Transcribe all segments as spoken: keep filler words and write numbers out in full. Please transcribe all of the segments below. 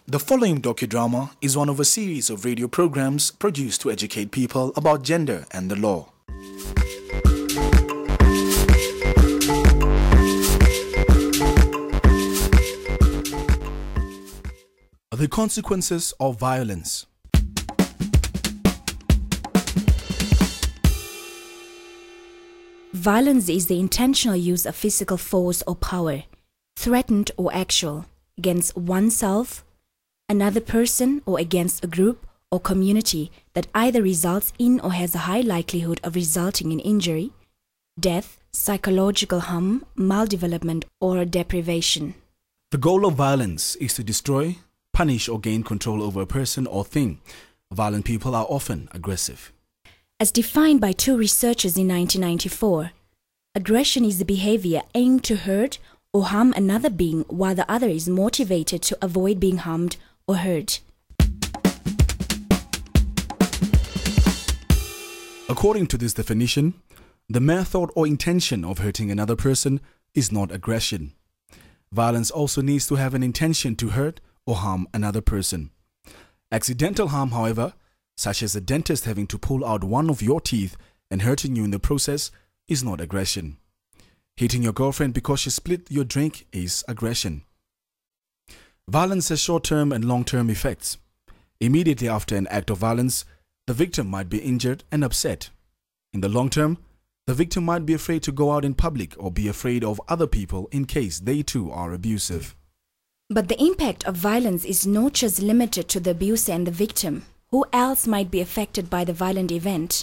The following docudrama is one of a series of radio programs produced to educate people about gender and the law. The consequences of violence. Violence is the intentional use of physical force or power, threatened or actual, against oneself, another person, or against a group or community that either results in or has a high likelihood of resulting in injury, death, psychological harm, maldevelopment, or deprivation. The goal of violence is to destroy, punish, or gain control over a person or thing. Violent people are often aggressive. As defined by two researchers in nineteen ninety-four, aggression is the behavior aimed to hurt or harm another being while the other is motivated to avoid being harmed or hurt. According to this definition, the mere thought or intention of hurting another person is not aggression. Violence also needs to have an intention to hurt or harm another person. Accidental harm, however, such as a dentist having to pull out one of your teeth and hurting you in the process, is not aggression. Hitting your girlfriend because she split your drink is aggression. Violence has short-term and long-term effects. Immediately after an act of violence, the victim might be injured and upset. In the long term, the victim might be afraid to go out in public or be afraid of other people in case they too are abusive. But the impact of violence is not just limited to the abuser and the victim. Who else might be affected by the violent event?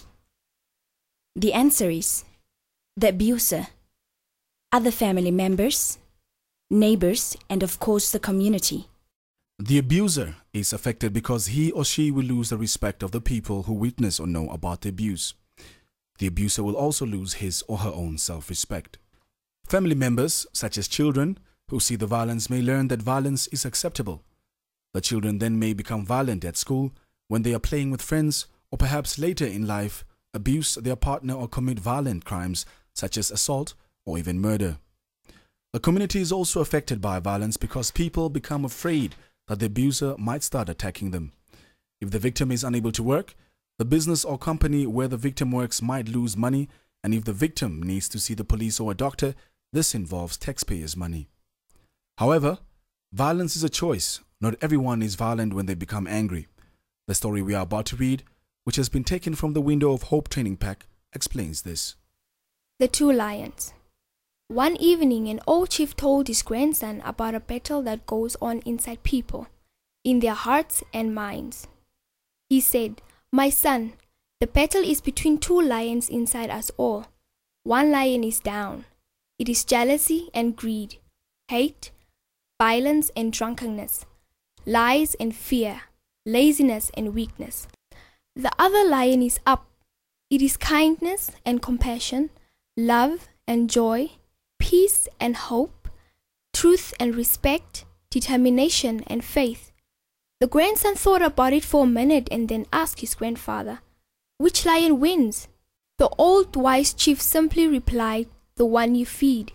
The answer is the abuser, other family members, neighbors, and of course the community. The abuser is affected because he or she will lose the respect of the people who witness or know about the abuse. The abuser will also lose his or her own self-respect. Family members, such as children, who see the violence may learn that violence is acceptable. The children then may become violent at school, when they are playing with friends, or perhaps later in life, abuse their partner or commit violent crimes such as assault or even murder. The community is also affected by violence because people become afraid that the abuser might start attacking them. If the victim is unable to work, the business or company where the victim works might lose money, and if the victim needs to see the police or a doctor, this involves taxpayers' money. However, violence is a choice. Not everyone is violent when they become angry. The story we are about to read, which has been taken from the Window of Hope training pack, explains this. The Two Lions. One evening, an old chief told his grandson about a battle that goes on inside people, in their hearts and minds. He said, "My son, the battle is between two lions inside us all. One lion is down. It is jealousy and greed, hate, violence and drunkenness, lies and fear, laziness and weakness. The other lion is up. It is kindness and compassion, love and joy, peace and hope, truth and respect, determination and faith." The grandson thought about it for a minute and then asked his grandfather, "Which lion wins?" The old wise chief simply replied, "The one you feed."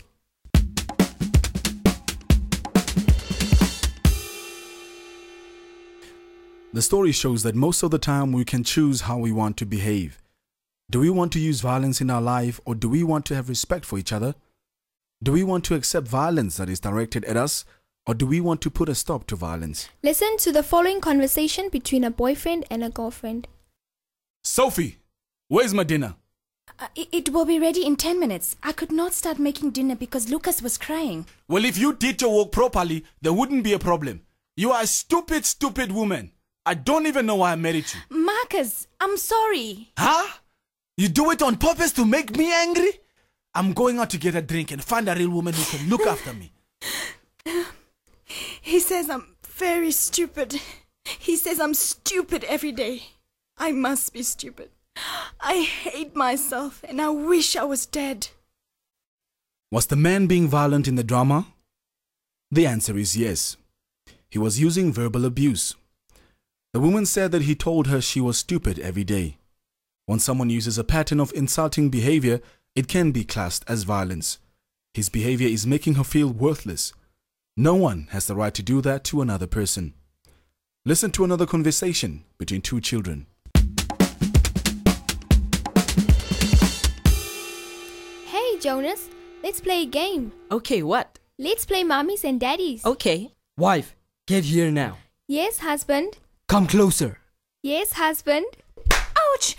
The story shows that most of the time we can choose how we want to behave. Do we want to use violence in our life, or do we want to have respect for each other? Do we want to accept violence that is directed at us, or do we want to put a stop to violence? Listen to the following conversation between a boyfriend and a girlfriend. Sophie, where's my dinner? Uh, it, it will be ready in ten minutes. I could not start making dinner because Lucas was crying. Well, if you did your work properly, there wouldn't be a problem. You are a stupid, stupid woman. I don't even know why I married you. Marcus, I'm sorry. Huh? You do it on purpose to make me angry? I'm going out to get a drink and find a real woman who can look after me. He says I'm very stupid. He says I'm stupid every day. I must be stupid. I hate myself and I wish I was dead. Was the man being violent in the drama? The answer is yes. He was using verbal abuse. The woman said that he told her she was stupid every day. When someone uses a pattern of insulting behavior, it can be classed as violence. His behavior is making her feel worthless. No one has the right to do that to another person. Listen to another conversation between two children. Hey, Jonas, let's play a game. Okay, what? Let's play Mummies and Daddies. Okay. Wife, get here now. Yes, husband. Come closer. Yes, husband. Ouch!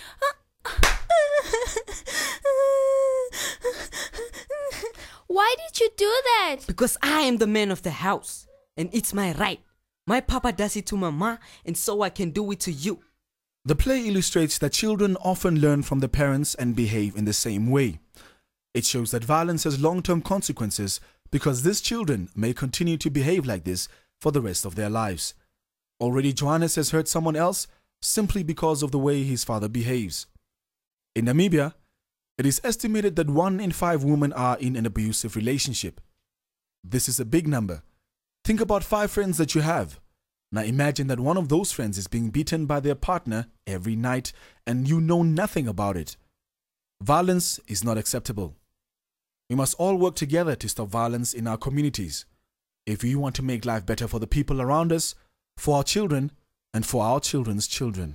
Why did you do that? Because I am the man of the house, and it's my right. My papa does it to mama, and so I can do it to you. The play illustrates that children often learn from their parents and behave in the same way. It shows that violence has long-term consequences because these children may continue to behave like this for the rest of their lives. Already Johannes has hurt someone else simply because of the way his father behaves. In Namibia, it is estimated that one in five women are in an abusive relationship. This is a big number. Think about five friends that you have. Now imagine that one of those friends is being beaten by their partner every night and you know nothing about it. Violence is not acceptable. We must all work together to stop violence in our communities. If we want to make life better for the people around us, for our children, and for our children's children.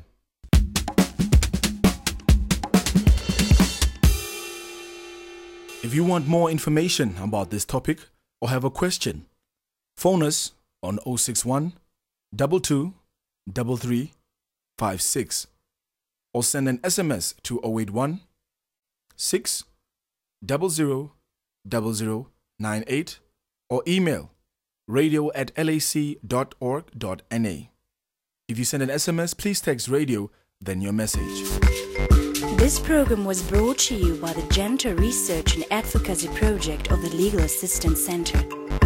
If you want more information about this topic or have a question, phone us on zero six one, two two, three three, five six or send an S M S to zero eight one, six zero zero, zero zero nine eight or email radio at l a c dot org dot n a. If you send an S M S, please text radio, then your message. This program was brought to you by the Gender Research and Advocacy Project of the Legal Assistance Center.